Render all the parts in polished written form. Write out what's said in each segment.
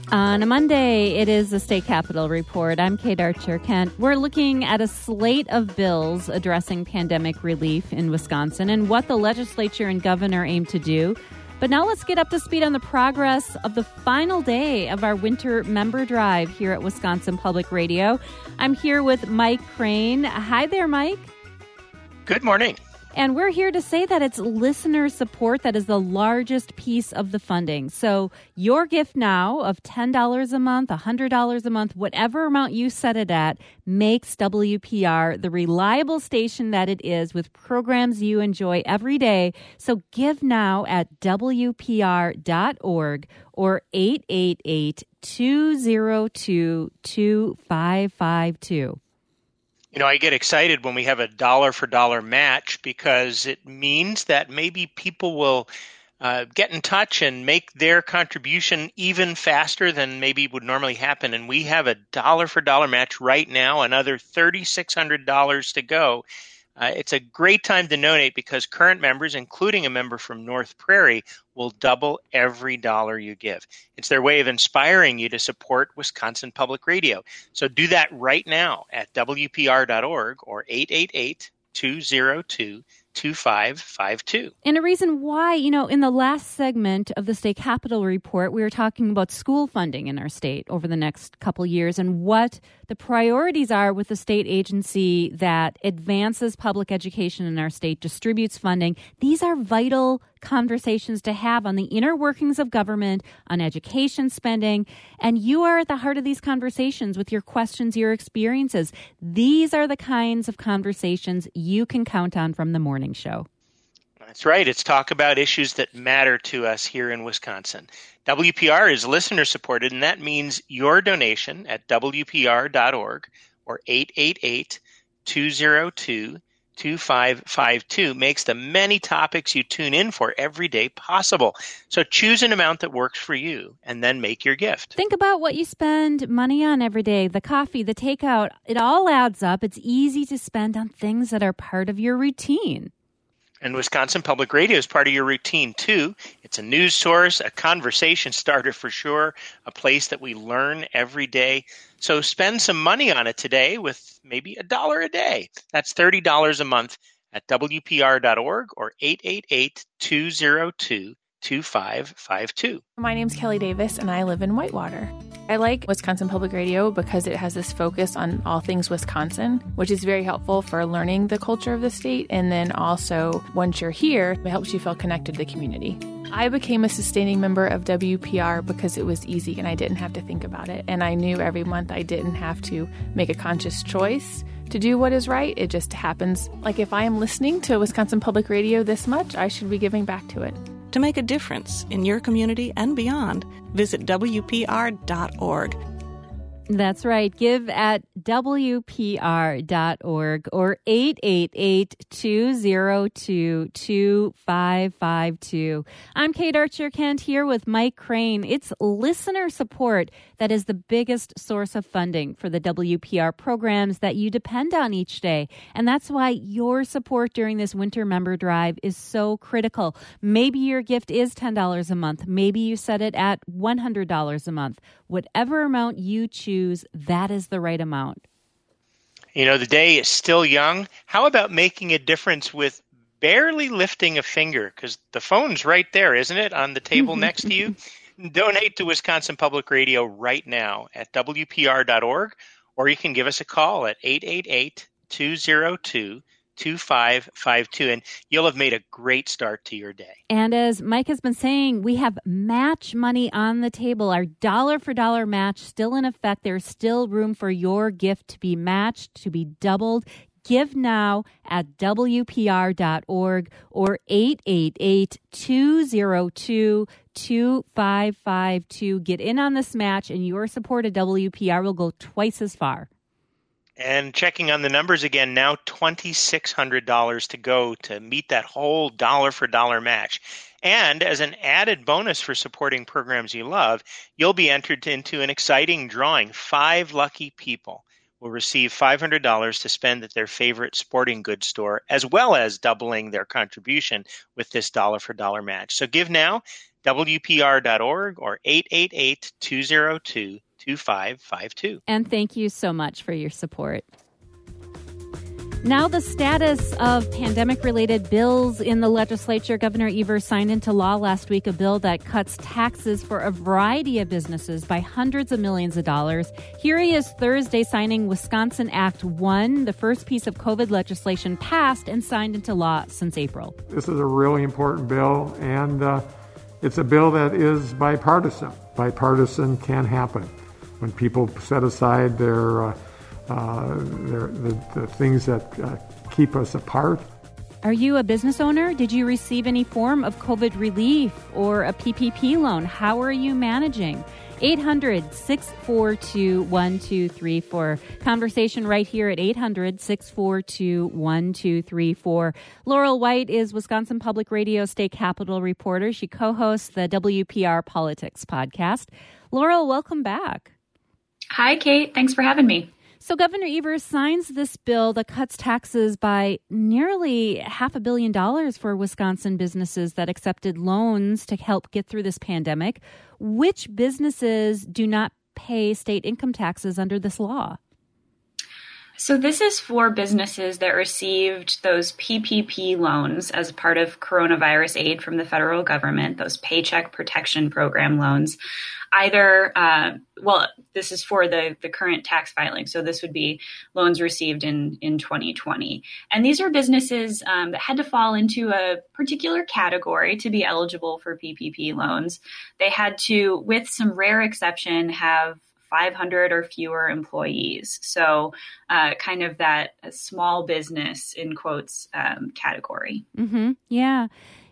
On a Monday, it is the State Capitol Report. I'm Kate Archer-Kent. We're looking at a slate of bills addressing pandemic relief in Wisconsin and what the legislature and governor aim to do. But now let's get up to speed on the progress of the final day of our winter member drive here at Wisconsin Public Radio. I'm here with Mike Crane. Hi there, Mike. Good morning. And we're here to say that it's listener support that is the largest piece of the funding. So your gift now of $10 a month, $100 a month, whatever amount you set it at, makes WPR the reliable station that it is with programs you enjoy every day. So give now at WPR.org or 888-202-2552. You know, I get excited when we have a dollar-for-dollar match because it means that maybe people will get in touch and make their contribution even faster than maybe would normally happen. And we have a dollar-for-dollar match right now, another $3,600 to go. It's a great time to donate because current members, including a member from North Prairie, will double every dollar you give. It's their way of inspiring you to support Wisconsin Public Radio. So do that right now at WPR.org or 888-202-2552. And a reason why, in the last segment of the State Capitol Report, we were talking about school funding in our state over the next couple years and what the priorities are with the state agency that advances public education in our state, distributes funding. These are vital conversations to have on the inner workings of government, on education spending, and you are at the heart of these conversations with your questions, your experiences. These are the kinds of conversations you can count on from the morning show. That's right. It's talk about issues that matter to us here in Wisconsin. WPR is listener supported, and that means your donation at WPR.org or 888-202-2552 makes the many topics you tune in for every day possible. So choose an amount that works for you and then make your gift. Think about what you spend money on every day, the coffee, the takeout. It all adds up. It's easy to spend on things that are part of your routine. And Wisconsin Public Radio is part of your routine, too. It's a news source, a conversation starter for sure, a place that we learn every day. So spend some money on it today with maybe $1 a day. That's $30 a month at WPR.org or 888-202-2552. My name's Kelly Davis, and I live in Whitewater. I like Wisconsin Public Radio because it has this focus on all things Wisconsin, which is very helpful for learning the culture of the state. And then also, once you're here, it helps you feel connected to the community. I became a sustaining member of WPR because it was easy and I didn't have to think about it. And I knew every month I didn't have to make a conscious choice to do what is right. It just happens. Like if I am listening to Wisconsin Public Radio this much, I should be giving back to it. To make a difference in your community and beyond, visit WPR.org. That's right. Give at WPR.org or 888-202-2552. I'm Kate Archer-Kent here with Mike Crane. It's listener support that is the biggest source of funding for the WPR programs that you depend on each day. And that's why your support during this winter member drive is so critical. Maybe your gift is $10 a month. Maybe you set it at $100 a month. Whatever amount you choose, that is the right amount. You know, the day is still young. How about making a difference with barely lifting a finger? Because the phone's right there, isn't it, on the table next to you? Donate to Wisconsin Public Radio right now at WPR.org, or you can give us a call at 888-202-2552, and you'll have made a great start to your day. And as Mike has been saying, we have match money on the table. Our dollar-for-dollar match still in effect. There's still room for your gift to be matched, to be doubled. Give now at WPR.org or 888-202-2552. Get in on this match, and your support of WPR will go twice as far. And checking on the numbers again, now $2,600 to go to meet that whole dollar-for-dollar match. And as an added bonus for supporting programs you love, you'll be entered into an exciting drawing. 5 lucky people will receive $500 to spend at their favorite sporting goods store, as well as doubling their contribution with this dollar-for-dollar match. So give now. WPR.org or 888-202-2552. And thank you so much for your support. Now the status of pandemic-related bills in the legislature. Governor Evers signed into law last week a bill that cuts taxes for a variety of businesses by hundreds of millions of dollars. Here he is Thursday signing Wisconsin Act 1, the first piece of COVID legislation passed and signed into law since April. This is a really important bill, and it's a bill that is bipartisan. Bipartisan can happen when people set aside the things that keep us apart. Are you a business owner? Did you receive any form of COVID relief or a PPP loan? How are you managing? 800-642-1234. Conversation right here at 800-642-1234. Laurel White is Wisconsin Public Radio State Capitol reporter. She co-hosts the WPR Politics podcast. Laurel, welcome back. Hi, Kate. Thanks for having me. So Governor Evers signs this bill that cuts taxes by nearly $500 million for Wisconsin businesses that accepted loans to help get through this pandemic. Which businesses do not pay state income taxes under this law? So this is for businesses that received those PPP loans as part of coronavirus aid from the federal government, those Paycheck Protection Program loans. This is for the current tax filing. So this would be loans received in 2020. And these are businesses that had to fall into a particular category to be eligible for PPP loans. They had to, with some rare exception, have 500 or fewer employees. So kind of that small business, in quotes, category. Mm-hmm. Yeah.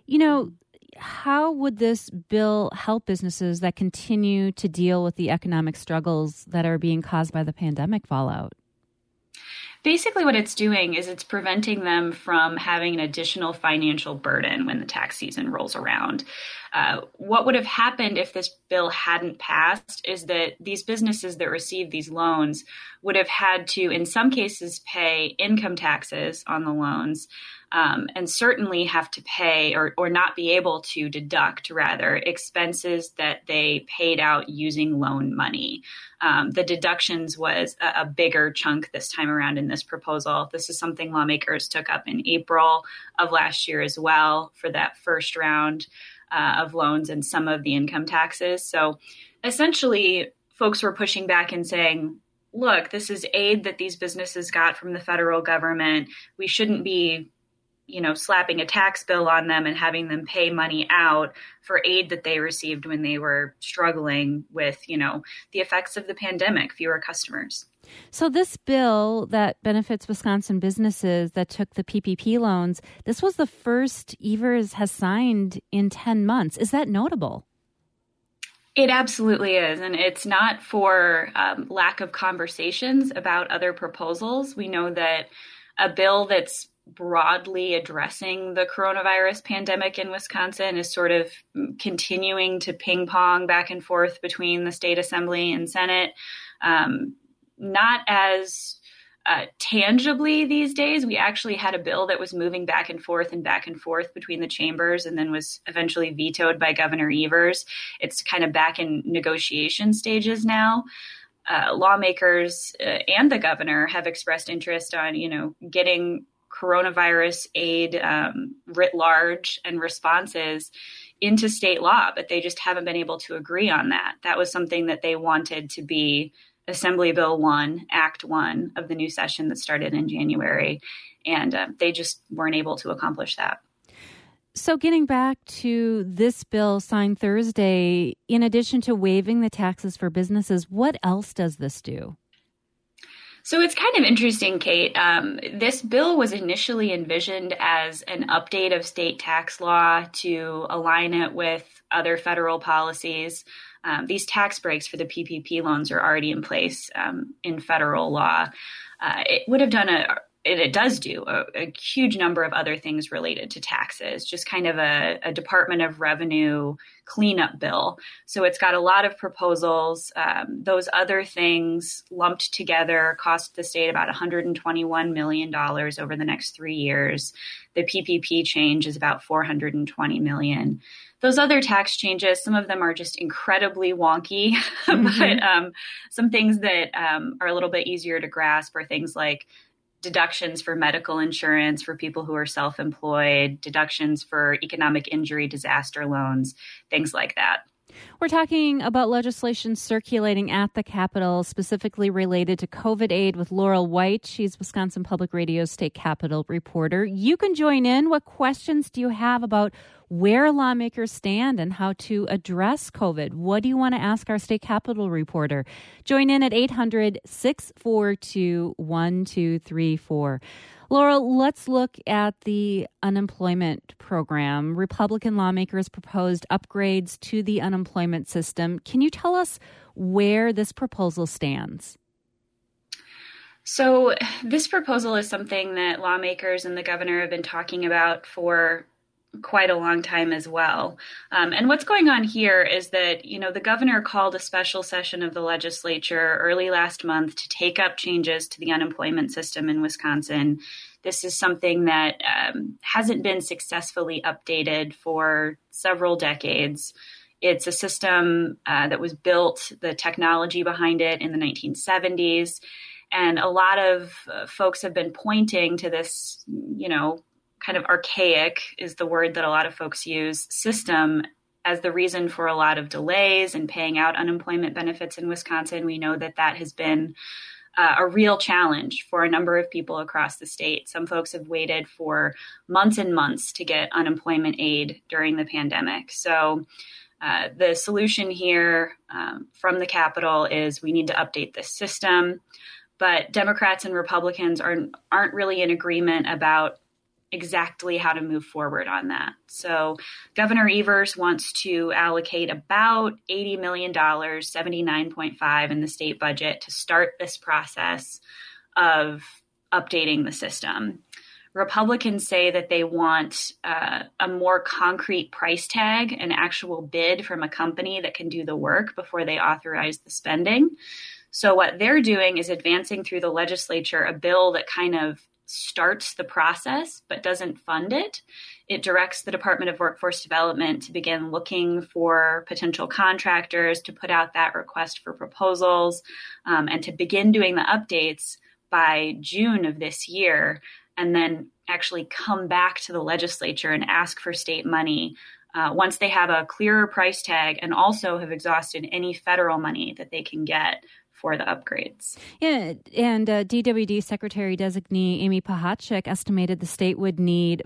How would this bill help businesses that continue to deal with the economic struggles that are being caused by the pandemic fallout? Basically, what it's doing is it's preventing them from having an additional financial burden when the tax season rolls around. What would have happened if this bill hadn't passed is that these businesses that received these loans would have had to, in some cases, pay income taxes on the loans, and certainly have to pay or not be able to deduct, rather, expenses that they paid out using loan money. The deductions was a bigger chunk this time around in this proposal. This is something lawmakers took up in April of last year as well for that first round of loans and some of the income taxes. So essentially, folks were pushing back and saying, look, this is aid that these businesses got from the federal government. We shouldn't be slapping a tax bill on them and having them pay money out for aid that they received when they were struggling with, the effects of the pandemic, fewer customers. So this bill that benefits Wisconsin businesses that took the PPP loans, this was the first Evers has signed in 10 months. Is that notable? It absolutely is. And it's not for lack of conversations about other proposals. We know that a bill that's broadly addressing the coronavirus pandemic in Wisconsin is sort of continuing to ping pong back and forth between the state assembly and Senate. Not as tangibly these days. We actually had a bill that was moving back and forth between the chambers and then was eventually vetoed by Governor Evers. It's kind of back in negotiation stages now. Lawmakers and the governor have expressed interest on, getting coronavirus aid writ large and responses into state law, but they just haven't been able to agree on that. That was something that they wanted to be Assembly Bill 1, Act 1 of the new session that started in January, and they just weren't able to accomplish that. So getting back to this bill signed Thursday, in addition to waiving the taxes for businesses, what else does this do? So it's kind of interesting, Kate. This bill was initially envisioned as an update of state tax law to align it with other federal policies. These tax breaks for the PPP loans are already in place in federal law. It would have done it does do a huge number of other things related to taxes, just kind of a Department of Revenue cleanup bill. So it's got a lot of proposals. Those other things lumped together cost the state about $121 million over the next 3 years. The PPP change is about $420 million. those other tax changes, some of them are just incredibly wonky, but some things that are a little bit easier to grasp are things like deductions for medical insurance for people who are self-employed, deductions for economic injury disaster loans, things like that. We're talking about legislation circulating at the Capitol, specifically related to COVID aid with Laurel White. She's Wisconsin Public Radio's State Capitol reporter. You can join in. What questions do you have about where lawmakers stand and how to address COVID? What do you want to ask our State Capitol reporter? Join in at 800-642-1234. Laurel, let's look at the unemployment program. Republican lawmakers proposed upgrades to the unemployment system. Can you tell us where this proposal stands? So this proposal is something that lawmakers and the governor have been talking about for quite a long time as well. And what's going on here is that, the governor called a special session of the legislature early last month to take up changes to the unemployment system in Wisconsin. This is something that hasn't been successfully updated for several decades. It's a system that was built, the technology behind it, in the 1970s. And a lot of folks have been pointing to this, kind of archaic is the word that a lot of folks use, system as the reason for a lot of delays in paying out unemployment benefits in Wisconsin. We know that has been a real challenge for a number of people across the state. Some folks have waited for months and months to get unemployment aid during the pandemic. So the solution here from the Capitol is we need to update this system. But Democrats and Republicans aren't really in agreement about exactly how to move forward on that. So Governor Evers wants to allocate about $80 million, 79.5 in the state budget to start this process of updating the system. Republicans say that they want a more concrete price tag, an actual bid from a company that can do the work before they authorize the spending. So what they're doing is advancing through the legislature a bill that kind of starts the process but doesn't fund it. It directs the Department of Workforce Development to begin looking for potential contractors, to put out that request for proposals, and to begin doing the updates by June of this year, and then actually come back to the legislature and ask for state money once they have a clearer price tag and also have exhausted any federal money that they can get for the upgrades. Yeah, and DWD Secretary-designee Amy Pachacek estimated the state would need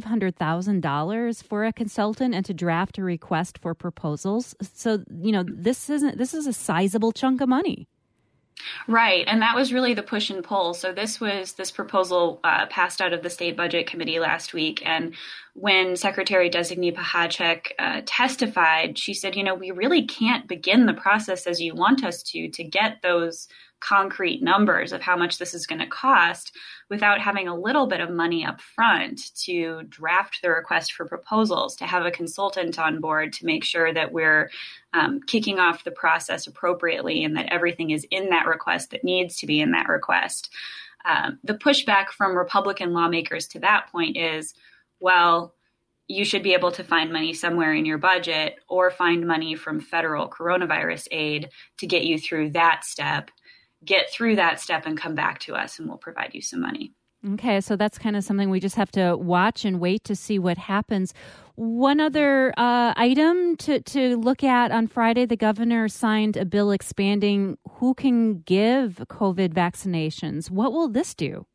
$500,000 for a consultant and to draft a request for proposals. So, this is a sizable chunk of money. Right. And that was really the push and pull. So this proposal passed out of the State Budget Committee last week. And when Secretary-designee Pachacek testified, she said, we really can't begin the process as you want us to get those concrete numbers of how much this is going to cost without having a little bit of money up front to draft the request for proposals, to have a consultant on board to make sure that we're kicking off the process appropriately and that everything is in that request that needs to be in that request. The pushback from Republican lawmakers to that point is, well, you should be able to find money somewhere in your budget or find money from federal coronavirus aid to get you through that step. Get through that step and come back to us and we'll provide you some money. Okay, so that's kind of something we just have to watch and wait to see what happens. One other item to look at on Friday, the governor signed a bill expanding who can give COVID vaccinations. What will this do?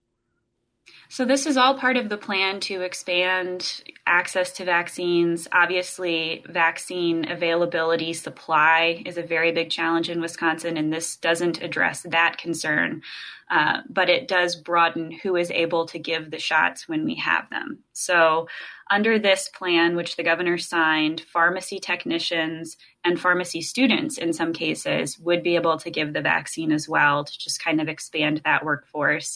So this is all part of the plan to expand access to vaccines. Obviously, vaccine availability, supply is a very big challenge in Wisconsin, and this doesn't address that concern. But it does broaden who is able to give the shots when we have them. So under this plan, which the governor signed, pharmacy technicians and pharmacy students in some cases would be able to give the vaccine as well, to just kind of expand that workforce.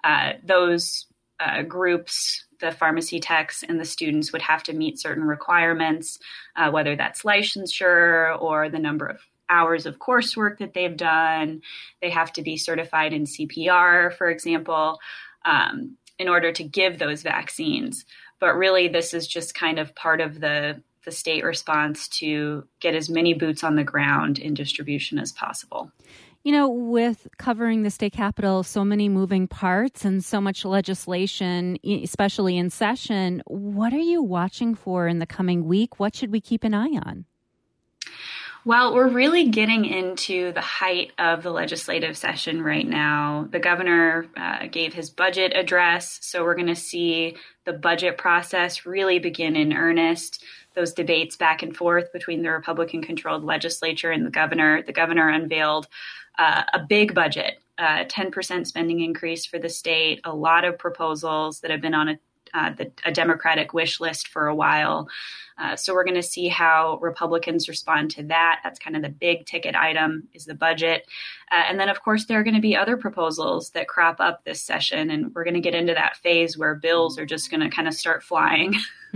Those groups, the pharmacy techs and the students, would have to meet certain requirements, whether that's licensure or the number of hours of coursework that they've done. They have to be certified in CPR, for example, in order to give those vaccines. But really, this is just kind of part of the the state response to get as many boots on the ground in distribution as possible. You know, with covering the state capitol, so many moving parts and so much legislation, especially in session, what are you watching for in the coming week? What should we keep an eye on? Well, we're really getting into the height of the legislative session right now. The governor gave his budget address, so we're going to see the budget process really begin in earnest. Those debates back and forth between the Republican-controlled legislature and the governor. The governor unveiled a big budget, 10% spending increase for the state, a lot of proposals that have been on a Democratic wish list for a while. So we're going to see how Republicans respond to that. That's kind of the big ticket item is the budget. And then, of course, there are going to be other proposals that crop up this session. And we're going to get into that phase where bills are just going to kind of start flying.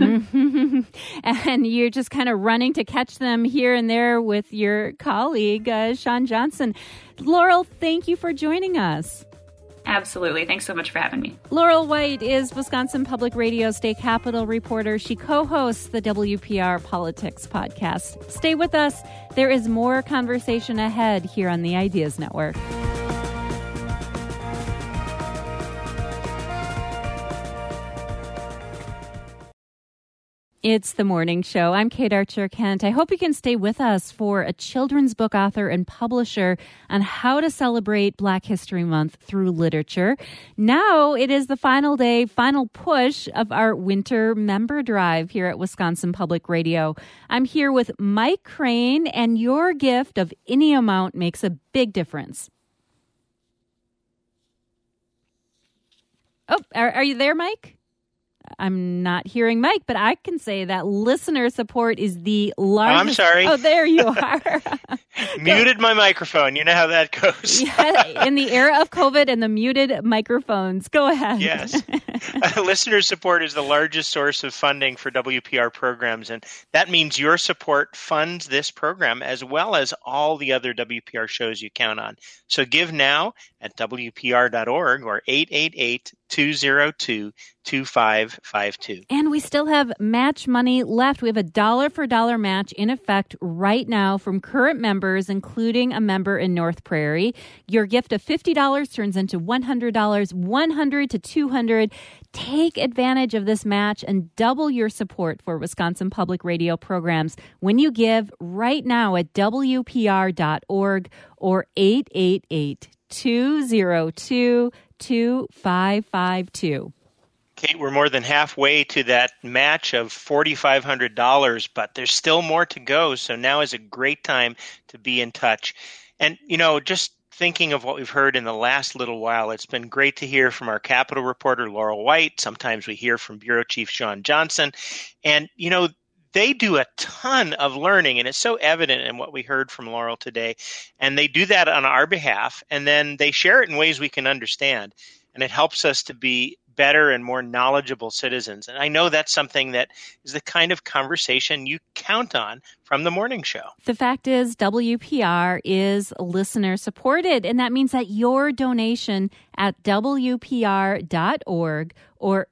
And you're just kind of running to catch them here and there with your colleague, Shawn Johnson. Laurel, thank you for joining us. Absolutely. Thanks so much for having me. Laurel White is Wisconsin Public Radio State Capitol reporter. She co-hosts the WPR Politics podcast. Stay with us. There is more conversation ahead here on the Ideas Network. It's The Morning Show. I'm Kate Archer-Kent. I hope you can stay with us for a children's book author and publisher on how to celebrate Black History Month through literature. Now it is the final day, final push of our winter member drive here at Wisconsin Public Radio. I'm here with Mike Crane, and your gift of any amount makes a big difference. Oh, are you there, Mike? I'm not hearing Mike, but I can say that listener support is the largest. I'm sorry. Oh, there you are. Muted my microphone. You know how that goes. Yeah, in the era of COVID and the muted microphones. Go ahead. Yes. Listener support is the largest source of funding for WPR programs, and that means your support funds this program as well as all the other WPR shows you count on. So give now at WPR.org or 888-202-2552. And we still have match money left. We have a $1 match in effect right now from current members, including a member in North Prairie. Your gift of $50 turns into $100, $100 to $200. Take advantage of this match and double your support for Wisconsin Public Radio programs when you give right now at WPR.org or 888-202-2552. Kate, we're more than halfway to that match of $4,500, but there's still more to go. So now is a great time to be in touch. And, you know, just thinking of what we've heard in the last little while, it's been great to hear from our Capitol reporter, Laurel White. Sometimes we hear from Bureau Chief Shawn Johnson. And, you know, they do a ton of learning, and it's so evident in what we heard from Laurel today. And they do that on our behalf, and then they share it in ways we can understand. And it helps us to be better and more knowledgeable citizens. And I know that's something that is the kind of conversation you count on from the morning show. The fact is, WPR is listener supported, and that means that your donation at WPR.org or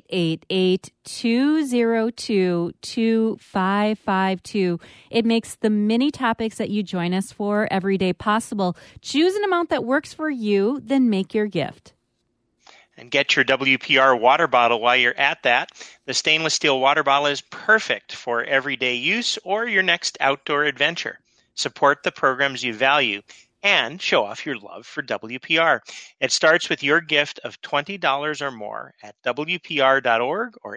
888-202-2552. It makes the many topics that you join us for every day possible. Choose an amount that works for you, then make your gift. And get your WPR water bottle while you're at that. The stainless steel water bottle is perfect for everyday use or your next outdoor adventure. Support the programs you value and show off your love for WPR. It starts with your gift of $20 or more at WPR.org or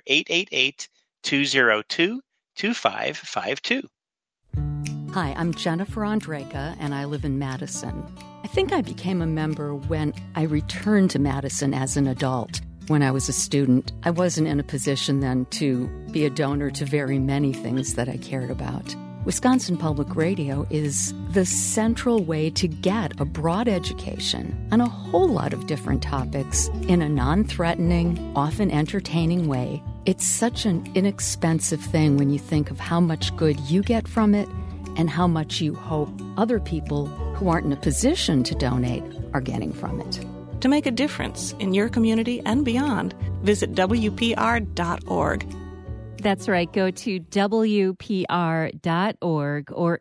888-202-2552. Hi, I'm Jennifer Ondrejka, and I live in Madison. I think I became a member when I returned to Madison as an adult. When I was a student, I wasn't in a position then to be a donor to very many things that I cared about. Wisconsin Public Radio is the central way to get a broad education on a whole lot of different topics in a non-threatening, often entertaining way. It's such an inexpensive thing when you think of how much good you get from it and how much you hope other people who aren't in a position to donate are getting from it. To make a difference in your community and beyond, visit WPR.org. That's right. Go to WPR.org or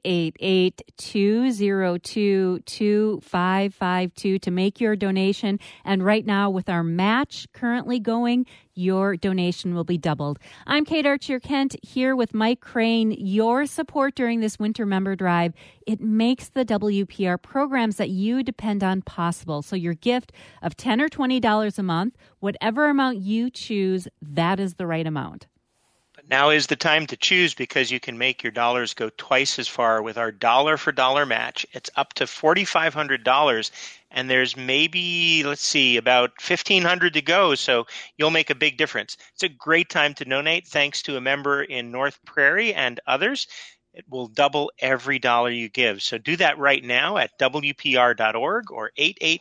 888-202-2552 to make your donation. And right now, with our match currently going, your donation will be doubled. I'm Kate Archer-Kent here with Mike Crane. Your support during this winter member drive, it makes the WPR programs that you depend on possible. So your gift of $10 or $20 a month, whatever amount you choose, that is the right amount. Now is the time to choose because you can make your dollars go twice as far with our dollar for dollar match. It's up to $4,500 and there's maybe, about $1,500 to go. So you'll make a big difference. It's a great time to donate thanks to a member in North Prairie and others. It will double every dollar you give. So do that right now at WPR.org or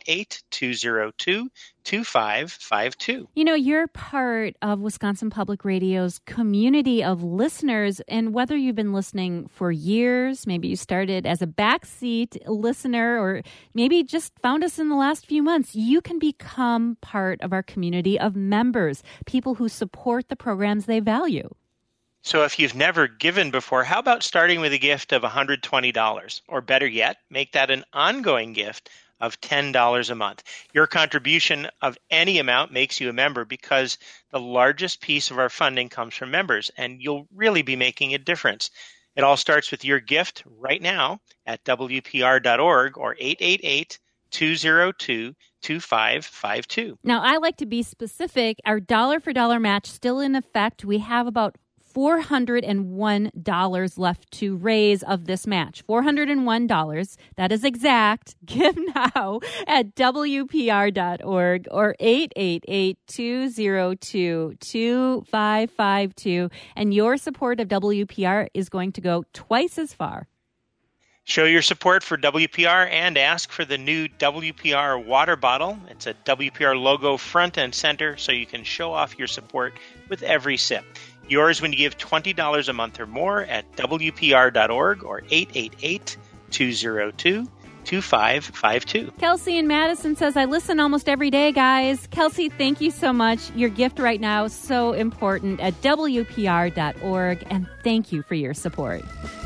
888-202-2552. You know, you're part of Wisconsin Public Radio's community of listeners, and whether you've been listening for years, maybe you started as a backseat listener, or maybe just found us in the last few months, you can become part of our community of members, people who support the programs they value. So if you've never given before, how about starting with a gift of $120? Or better yet, make that an ongoing gift of $10 a month. Your contribution of any amount makes you a member because the largest piece of our funding comes from members, and you'll really be making a difference. It all starts with your gift right now at WPR.org or 888-202-2552. Now, I like to be specific. Our dollar for dollar match still in effect. We have about $401 left to raise of this match. $401. That is exact. Give now at WPR.org or 888-202-2552. And your support of WPR is going to go twice as far. Show your support for WPR and ask for the new WPR water bottle. It's a WPR logo front and center so you can show off your support with every sip. Yours when you give $20 a month or more at WPR.org or 888-202-2552. Kelsey in Madison says, I listen almost every day, guys. Kelsey, thank you so much. Your gift right now is so important at WPR.org, and thank you for your support.